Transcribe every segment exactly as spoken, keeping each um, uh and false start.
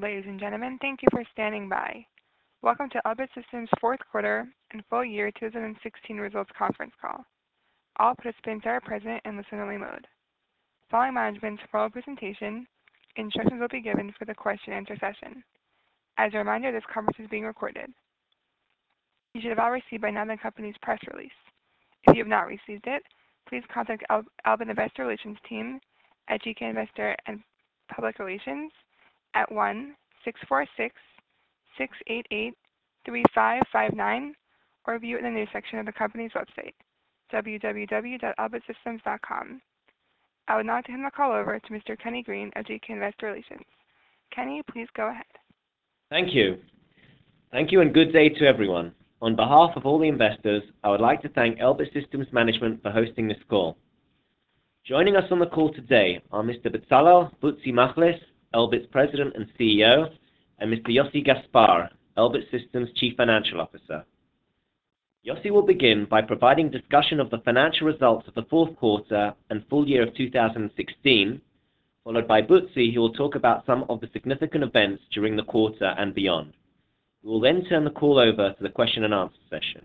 Ladies and gentlemen, thank you for standing by. Welcome to Elbit Systems' fourth quarter and full year two thousand sixteen results conference call. All participants are present in listen-only mode. Following management's formal presentation, instructions will be given for the question and answer session. As a reminder, this conference is being recorded. You should have all received by now the company's press release. If you have not received it, please contact El- Elbit Investor Relations team at G K Investor and Public Relations at one six four six, six eight eight, three five five nine or view it in the news section of the company's website, w w w dot elbit systems dot com. I would now like to hand the call over to Mister Kenny Green of G K Investor Relations. Kenny, please go ahead. Thank you. Thank you and good day to everyone. On behalf of all the investors, I would like to thank Elbit Systems management for hosting this call. Joining us on the call today are Mister Bezalel Butzi Machlis, Elbit's President and C E O, and Mister Yossi Gaspar, Elbit Systems Chief Financial Officer. Yossi will begin by providing discussion of the financial results of the fourth quarter and full year of two thousand sixteen, followed by Butzi, who will talk about some of the significant events during the quarter and beyond. We will then turn the call over to the question and answer session.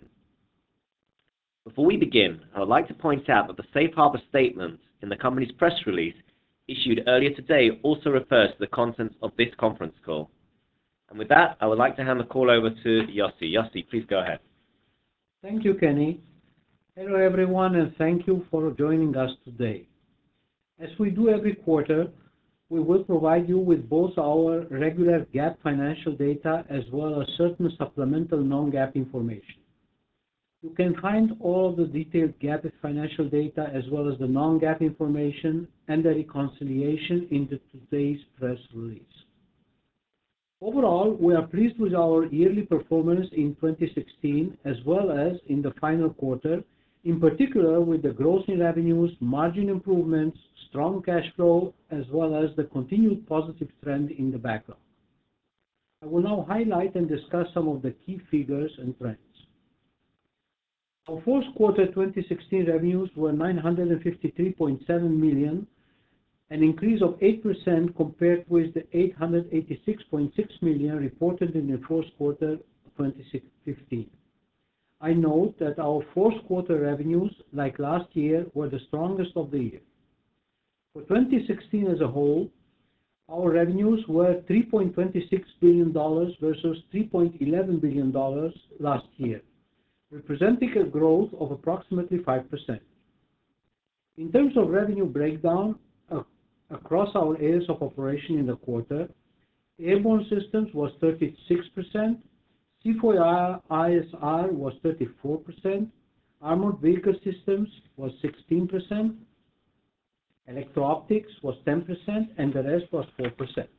Before we begin, I would like to point out that the safe harbor statement in the company's press release issued earlier today also refers to the contents of this conference call. And with that, I would like to hand the call over to Yossi. Yossi, please go ahead. Thank you, Kenny. Hello, everyone, and thank you for joining us today. As we do every quarter, we will provide you with both our regular GAAP financial data as well as certain supplemental non-GAAP information. You can find all of the detailed GAAP financial data as well as the non-GAAP information and the reconciliation in the today's press release. Overall, we are pleased with our yearly performance in twenty sixteen as well as in the final quarter, in particular with the growth in revenues, margin improvements, strong cash flow, as well as the continued positive trend in the backlog. I will now highlight and discuss some of the key figures and trends. Our fourth quarter twenty sixteen revenues were nine hundred fifty-three point seven million dollars, an increase of eight percent compared with the eight hundred eighty-six point six million dollars reported in the fourth quarter of twenty fifteen. I note that our fourth quarter revenues, like last year, were the strongest of the year. For twenty sixteen as a whole, our revenues were three point two six billion dollars versus three point one one billion dollars last year, representing a growth of approximately five percent. In terms of revenue breakdown uh, across our areas of operation in the quarter, Airborne Systems was thirty-six percent, C four I S R was thirty-four percent, Armored Vehicle Systems was sixteen percent, Electro-Optics was ten percent, and the rest was four percent.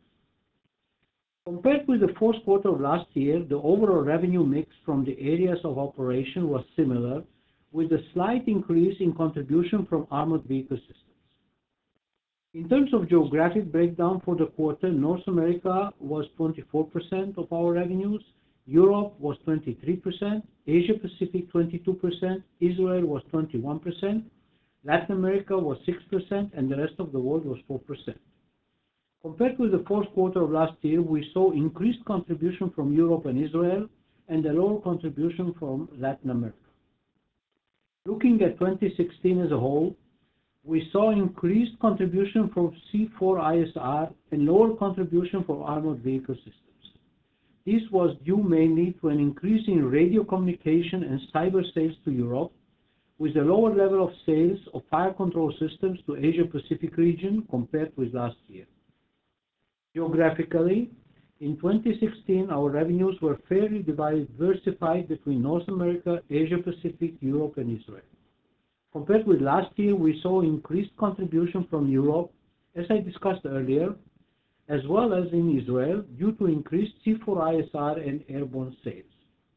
Compared with the fourth quarter of last year, the overall revenue mix from the areas of operation was similar, with a slight increase in contribution from Armored Vehicle Systems. In terms of geographic breakdown for the quarter, North America was twenty-four percent of our revenues, Europe was twenty-three percent, Asia Pacific twenty-two percent, Israel was twenty-one percent, Latin America was six percent, and the rest of the world was four percent. Compared with the fourth quarter of last year, we saw increased contribution from Europe and Israel and a lower contribution from Latin America. Looking at twenty sixteen as a whole, we saw increased contribution from C four I S R and lower contribution from Armored Vehicle Systems. This was due mainly to an increase in radio communication and cyber sales to Europe, with a lower level of sales of fire control systems to Asia Pacific region compared with last year. Geographically, in twenty sixteen, our revenues were fairly diversified between North America, Asia Pacific, Europe, and Israel. Compared with last year, we saw increased contribution from Europe, as I discussed earlier, as well as in Israel, due to increased C four I S R and airborne sales.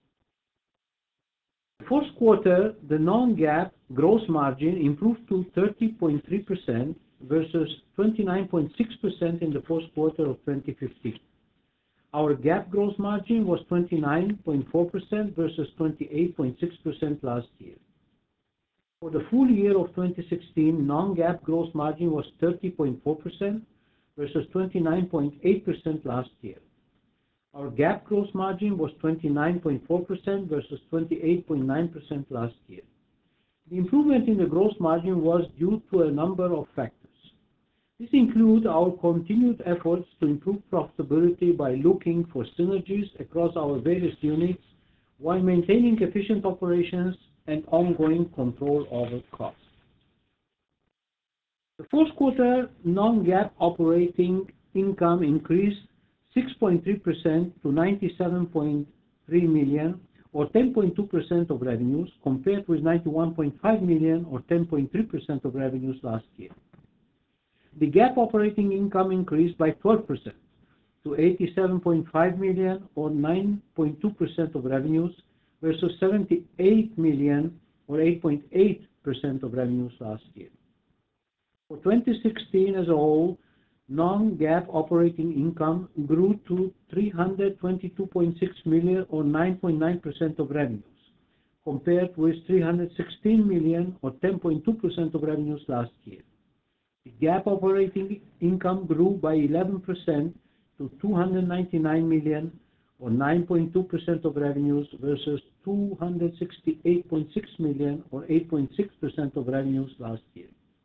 The fourth quarter, the non-GAAP gross margin improved to thirty point three percent versus twenty-nine point six percent in the fourth quarter of twenty fifteen. Our GAAP gross margin was twenty-nine point four percent versus twenty-eight point six percent last year. For the full year of twenty sixteen, non-GAAP gross margin was thirty point four percent versus twenty-nine point eight percent last year. Our GAAP gross margin was twenty-nine point four percent versus twenty-eight point nine percent last year. The improvement in the gross margin was due to a number of factors. This includes our continued efforts to improve profitability by looking for synergies across our various units while maintaining efficient operations and ongoing control over costs. The fourth quarter non-GAAP operating income increased six point three percent to ninety-seven point three million dollars or ten point two percent of revenues, compared with ninety-one point five million dollars or ten point three percent of revenues last year. The GAAP operating income increased by twelve percent to eighty-seven point five million dollars or nine point two percent of revenues versus seventy-eight million dollars or eight point eight percent of revenues last year. For twenty sixteen as a whole, non-GAAP operating income grew to three hundred twenty-two point six million dollars or nine point nine percent of revenues, compared with three hundred sixteen million dollars or ten point two percent of revenues last year. The GAAP operating income grew by eleven percent to two hundred ninety-nine million dollars or nine point two percent of revenues versus two hundred sixty-eight point six million dollars or eight point six percent of revenues last year.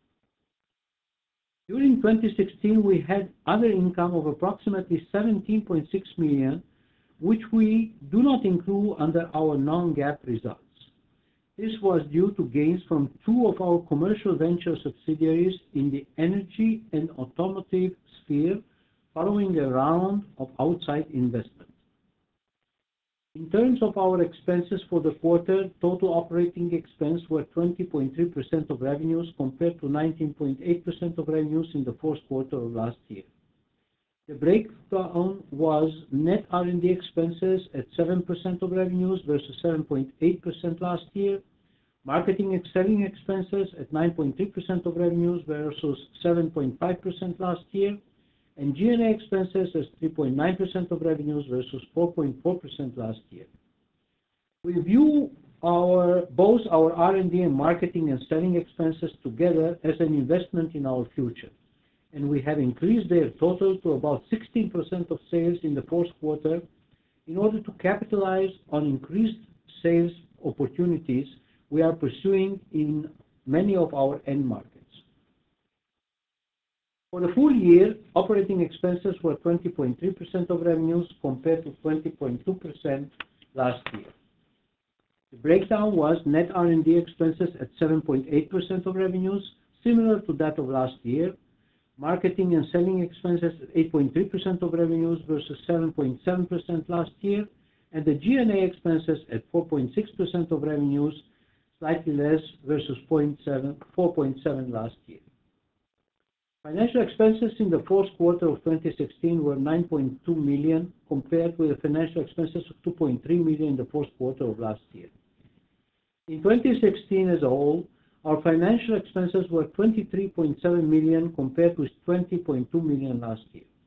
During twenty sixteen, we had other income of approximately seventeen point six million dollars, which we do not include under our non-GAAP results. This was due to gains from two of our commercial venture subsidiaries in the energy and automotive sphere following a round of outside investment. In terms of our expenses for the quarter, total operating expense were twenty point three percent of revenues compared to nineteen point eight percent of revenues in the fourth quarter of last year. The breakdown was net R and D expenses at seven percent of revenues versus seven point eight percent last year, marketing and selling expenses at nine point three percent of revenues versus seven point five percent last year, and G and A expenses as three point nine percent of revenues versus four point four percent last year. We view our, both our R and D and marketing and selling expenses together as an investment in our future, and we have increased their total to about sixteen percent of sales in the fourth quarter in order to capitalize on increased sales opportunities we are pursuing in many of our end markets. For the full year, operating expenses were twenty point three percent of revenues compared to twenty point two percent last year. The breakdown was net R and D expenses at seven point eight percent of revenues, similar to that of last year, marketing and selling expenses at eight point three percent of revenues versus seven point seven percent last year, and the G and A expenses at four point six percent of revenues, slightly less versus four point seven last year. Financial expenses in the fourth quarter of twenty sixteen were nine point two million dollars compared with the financial expenses of two point three million dollars in the fourth quarter of last year. In twenty sixteen as a whole, our financial expenses were twenty-three point seven million dollars compared with twenty point two million dollars last year.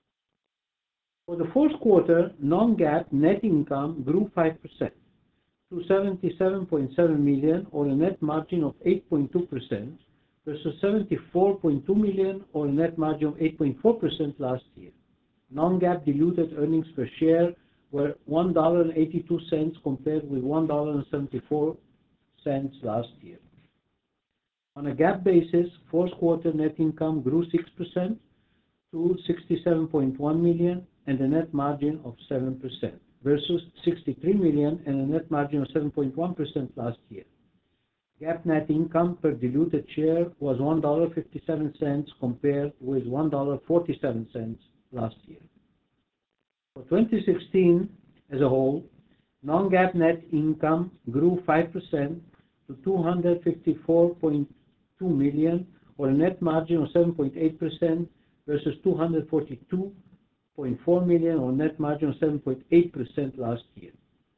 For the fourth quarter, non-GAAP net income grew five percent to seventy-seven point seven million dollars or a net margin of eight point two percent versus seventy-four point two million dollars or a net margin of eight point four percent last year. Non-GAAP diluted earnings per share were one dollar and eighty-two cents compared with one dollar and seventy-four cents last year. On a GAAP basis, fourth quarter net income grew six percent to sixty-seven point one million dollars and a net margin of seven percent versus sixty-three million dollars and a net margin of seven point one percent last year. GAAP net income per diluted share was one dollar and fifty-seven cents compared with one dollar and forty-seven cents last year. For twenty sixteen as a whole, non-GAAP net income grew five percent to two hundred fifty-four point two million dollars or a net margin of seven point eight percent versus two hundred forty-two point four million dollars or net margin of seven point eight percent last year.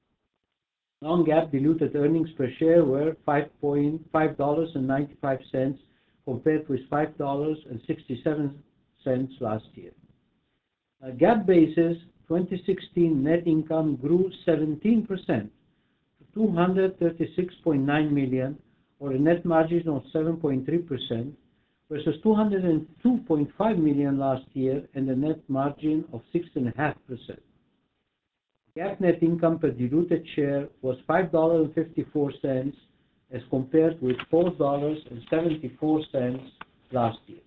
Non-GAAP diluted earnings per share were five dollars and ninety-five cents compared with five dollars and sixty-seven cents last year. On a GAAP basis, twenty sixteen net income grew seventeen percent to two hundred thirty-six point nine million dollars or a net margin of seven point three percent versus two hundred two point five million dollars last year and a net margin of six point five percent. GAAP net income per diluted share was five dollars and fifty-four cents as compared with four dollars and seventy-four cents last year.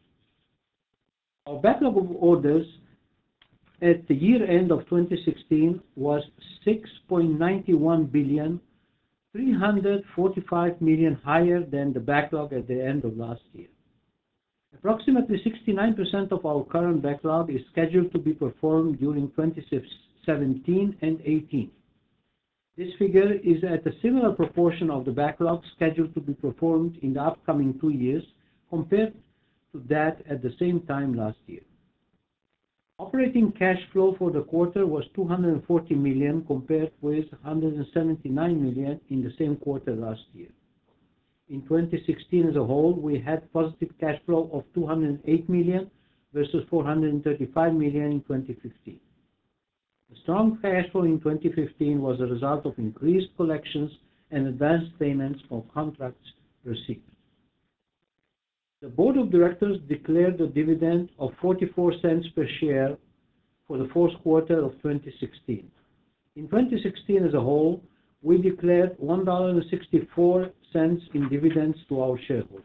Our backlog of orders at the year end of twenty sixteen was six point nine one billion dollars, three hundred forty-five million dollars higher than the backlog at the end of last year. Approximately sixty-nine percent of our current backlog is scheduled to be performed during twenty seventeen and eighteen. This figure is at a similar proportion of the backlog scheduled to be performed in the upcoming two years compared to that at the same time last year. Operating cash flow for the quarter was two hundred forty million dollars compared with one hundred seventy-nine million dollars in the same quarter last year. In twenty sixteen as a whole, we had positive cash flow of two hundred eight million dollars versus four hundred thirty-five million dollars in twenty fifteen. The strong cash flow in twenty fifteen was a result of increased collections and advanced payments for contracts received. The Board of Directors declared a dividend of forty-four cents per share for the fourth quarter of twenty sixteen. In twenty sixteen as a whole, we declared one dollar and sixty-four cents in dividends to our shareholders.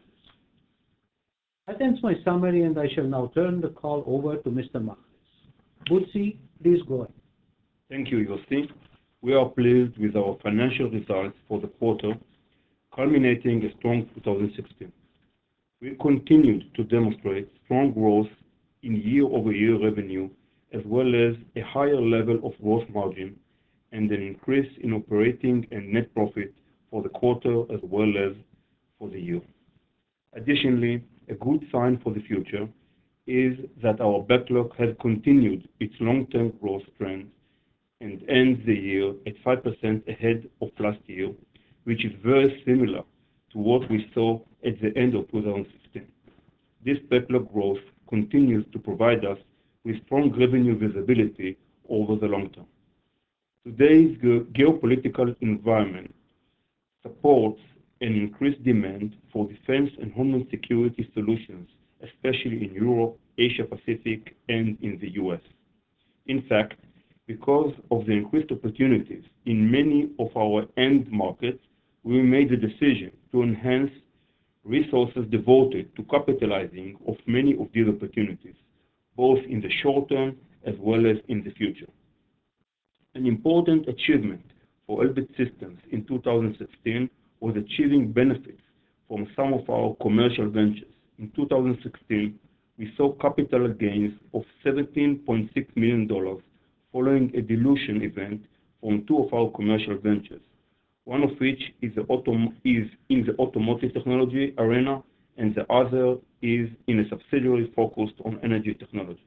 That ends my summary, and I shall now turn the call over to Mister Machlis. Butzi, please go ahead. Thank you, Yossi. We are pleased with our financial results for the quarter, culminating a strong two thousand sixteen. We continued to demonstrate strong growth in year-over-year revenue, as well as a higher level of gross margin and an increase in operating and net profit for the quarter as well as for the year. Additionally, a good sign for the future is that our backlog has continued its long-term growth trend and ends the year at five percent ahead of last year, which is very similar to what we saw at the end of two thousand sixteen. This backlog growth continues to provide us with strong revenue visibility over the long term. Today's geopolitical environment supports an increased demand for defense and homeland security solutions, especially in Europe, Asia Pacific, and in the U S. In fact, because of the increased opportunities in many of our end markets, we made the decision to enhance resources devoted to capitalizing of many of these opportunities, both in the short term as well as in the future. An important achievement for Elbit Systems in two thousand sixteen was achieving benefits from some of our commercial ventures. In two thousand sixteen, we saw capital gains of seventeen point six million dollars following a dilution event from two of our commercial ventures, one of which is, the autom is in the automotive technology arena, and the other is in a subsidiary focused on energy technology.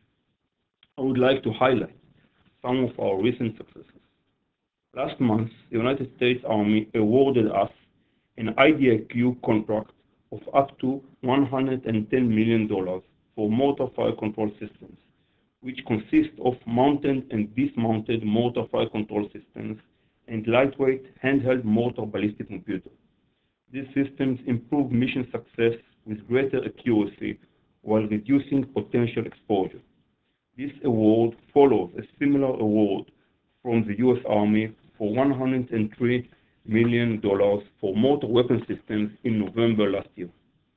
I would like to highlight some of our recent successes. Last month, the United States Army awarded us an I D I Q contract of up to one hundred ten million dollars for mortar fire control systems, which consist of mounted and dismounted mortar fire control systems and lightweight handheld mortar ballistic computer. These systems improve mission success with greater accuracy while reducing potential exposure. This award follows a similar award from the U S Army for one hundred three million dollars for mortar weapon systems in November last year.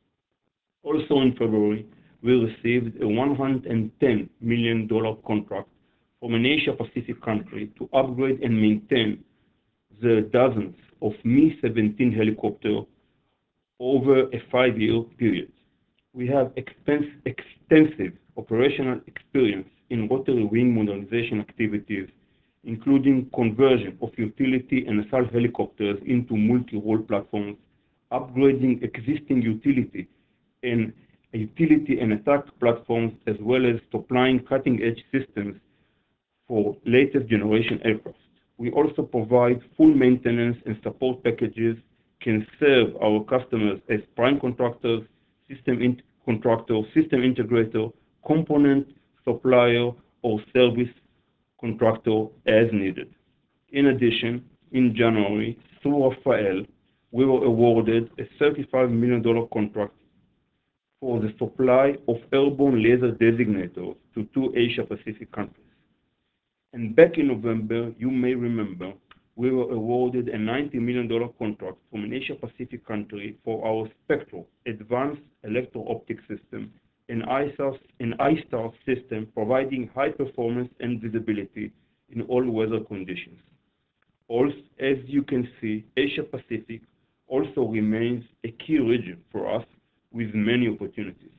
Also in February, we received a one hundred ten million dollars contract from an Asia Pacific country to upgrade and maintain the dozens of Mi seventeen helicopters over a five-year period. We have extensive operational experience in rotary wing modernization activities, including conversion of utility and assault helicopters into multi-role platforms, upgrading existing utility and utility and attack platforms, as well as supplying cutting-edge systems for latest generation aircraft. We also provide full maintenance and support packages, can serve our customers as prime contractors, system in contractor, system integrator, component supplier, or service contractor as needed. In addition, in January, through Rafael, we were awarded a thirty-five million dollars contract for the supply of airborne laser designators to two Asia Pacific countries. And back in November, you may remember, we were awarded a ninety million dollars contract from an Asia-Pacific country for our Spectro advanced electro-optic system, an I STAR system providing high performance and visibility in all weather conditions. Also, as you can see, Asia-Pacific also remains a key region for us with many opportunities.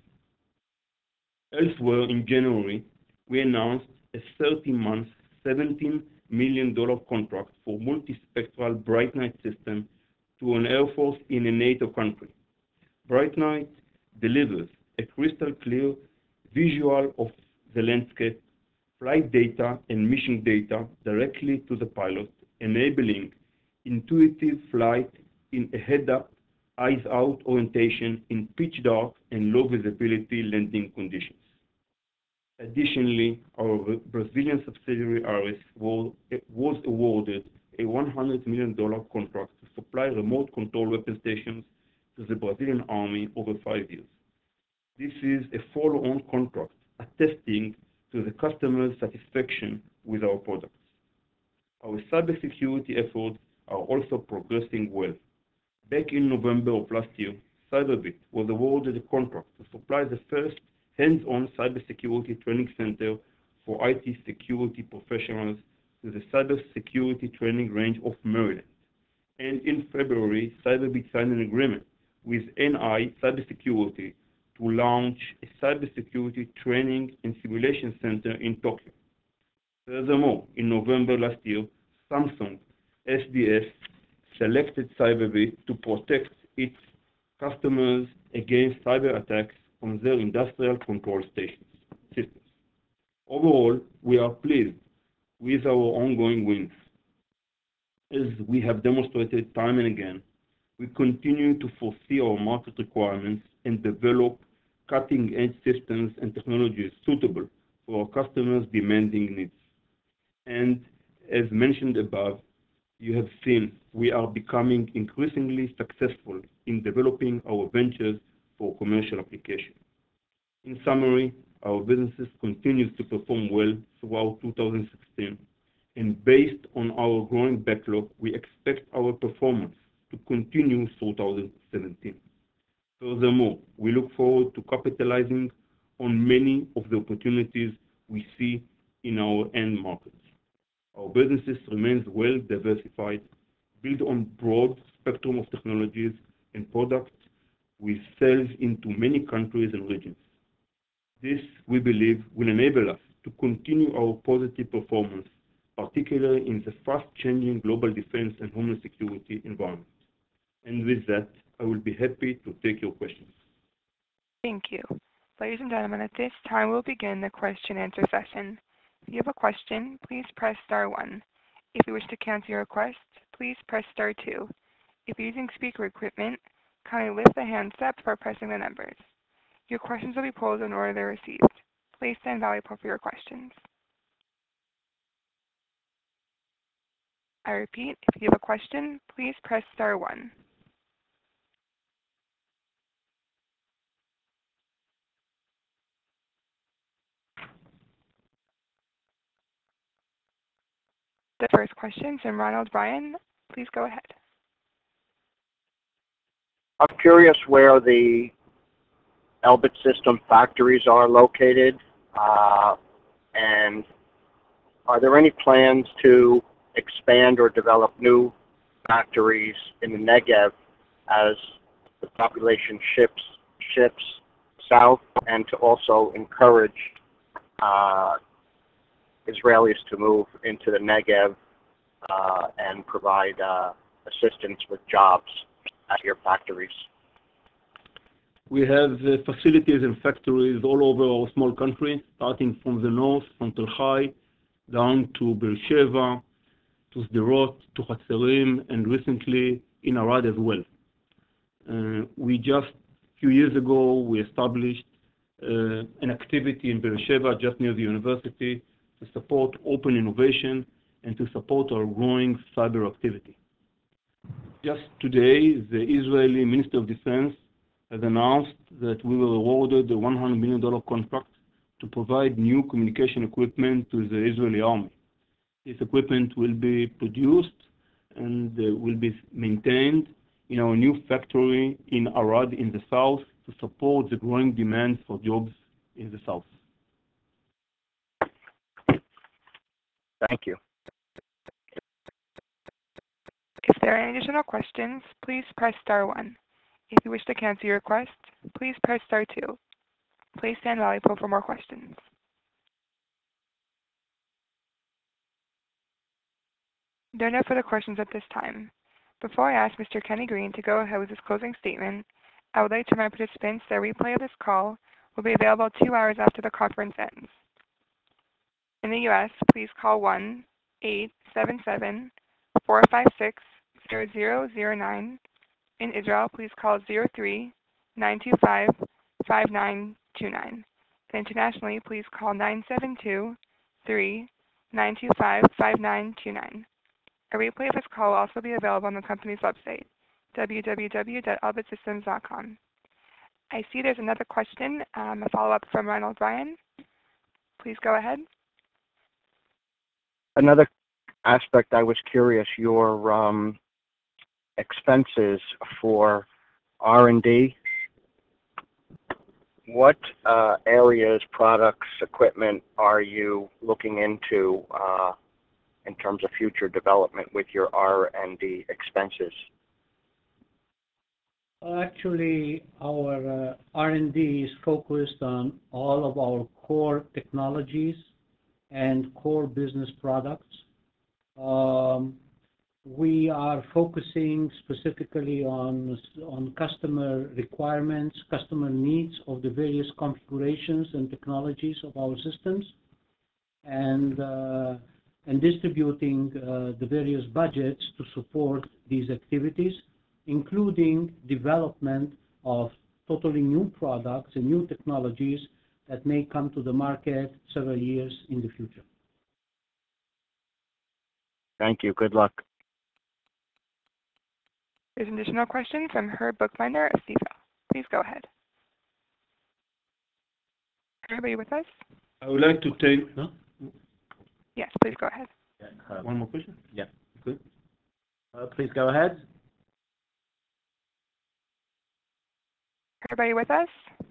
Elsewhere, in January, we announced a thirty-month, seventeen million dollars contract for multispectral Bright Night system to an Air Force in a NATO country. Bright Night delivers a crystal clear visual of the landscape, flight data, and mission data directly to the pilot, enabling intuitive flight in a head-up, eyes-out orientation in pitch dark and low visibility landing conditions. Additionally, our Brazilian subsidiary ARES was awarded a one hundred million dollars contract to supply remote control weapon stations to the Brazilian Army over five years. This is a follow-on contract attesting to the customer's satisfaction with our products. Our cybersecurity efforts are also progressing well. Back in November of last year, Cyberbit was awarded a contract to supply the first hands-on cybersecurity training center for I T security professionals to the Cybersecurity Training Range of Maryland. And in February, Cyberbit signed an agreement with N I Cybersecurity to launch a cybersecurity training and simulation center in Tokyo. Furthermore, in November last year, Samsung S D S selected Cyberbit to protect its customers against cyber attacks on their industrial control stations systems. Overall, we are pleased with our ongoing wins. As we have demonstrated time and again, we continue to foresee our market requirements and develop cutting-edge systems and technologies suitable for our customers' demanding needs. And as mentioned above, you have seen we are becoming increasingly successful in developing our ventures for commercial application. In summary, our businesses continues to perform well throughout two thousand sixteen, and based on our growing backlog, we expect our performance to continue through two thousand seventeen. Furthermore, we look forward to capitalizing on many of the opportunities we see in our end markets. Our businesses remains well diversified, built on broad spectrum of technologies and products with sales into many countries and regions. This, we believe, will enable us to continue our positive performance, particularly in the fast-changing global defense and homeland security environment. And with that, I will be happy to take your questions. Thank you. Ladies and gentlemen, at this time we'll begin the question and answer session. If you have a question, please press star one. If you wish to cancel your request, please press star two. If you're using speaker equipment, kindly lift the handset before pressing the numbers. Your questions will be pulled in order they're received. Please stand by for your questions. I repeat, if you have a question, please press star one. The first question is from Ronald Bryan. Please go ahead. I'm curious where the Elbit System factories are located, uh, and are there any plans to expand or develop new factories in the Negev as the population shifts, shifts south, and to also encourage uh, Israelis to move into the Negev uh, and provide uh, assistance with jobs at your factories? We have uh, facilities and factories all over our small country, starting from the north, from Tel Hai, down to Beersheba, to Sderot, to Hatzerim, and recently in Arad as well. Uh, we just, a few years ago, we established uh, an activity in Beersheba, just near the university, to support open innovation and to support our growing cyber activity. Just today, the Israeli Minister of Defense has announced that we were awarded a one hundred million dollars contract to provide new communication equipment to the Israeli Army. this equipment will be produced and uh, will be maintained in our new factory in Arad in the south to support the growing demand for jobs in the south. Thank you. If there are any additional questions, please press star one. If you wish to cancel your request, please press star two. Please stand while I pull for more questions. There are no further questions at this time. Before I ask Mister Kenny Green to go ahead with his closing statement, I would like to remind participants that a replay of this call will be available two hours after the conference ends. In the U S, please call one eight seven seven, four five six, zero zero zero nine. In Israel, please call zero three nine two five, five nine two nine. And internationally, please call nine seven two, three nine two five, five nine two nine. A replay of this call will also be available on the company's website, w w w dot elbit systems dot com. I see there's another question, um, a follow-up from Ronald Ryan. Please go ahead. Another aspect I was curious, your um, expenses for R and D. What uh, areas, products, equipment are you looking into uh, in terms of future development with your R and D expenses? Actually, our uh, R and D is focused on all of our core technologies and core business products. Um, we are focusing specifically on, on customer requirements, customer needs of the various configurations and technologies of our systems, and, uh, and distributing uh, the various budgets to support these activities, including development of totally new products and new technologies that may come to the market several years in the future. Thank you. Good luck. There's an additional question from Herb Bookbinder of C F L. Please go ahead. Herb, are you with us? I would like to take huh? Yes, please go ahead. Yeah, Herb. one more question. Yeah. Good. Uh, please go ahead. Herb, are you with us?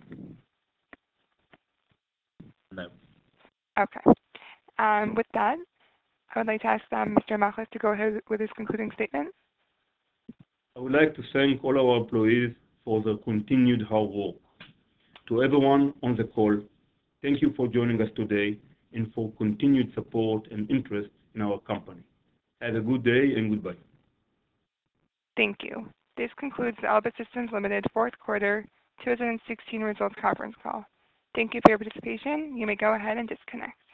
No. Okay. Um, with that, I would like to ask um, Mister Machlis to go ahead with his concluding statement. I would like to thank all our employees for their continued hard work. To everyone on the call, thank you for joining us today and for continued support and interest in our company. Have a good day and goodbye. Thank you. This concludes the Elbit Systems Limited fourth quarter two thousand sixteen results conference call. Thank you for your participation. You may go ahead and disconnect.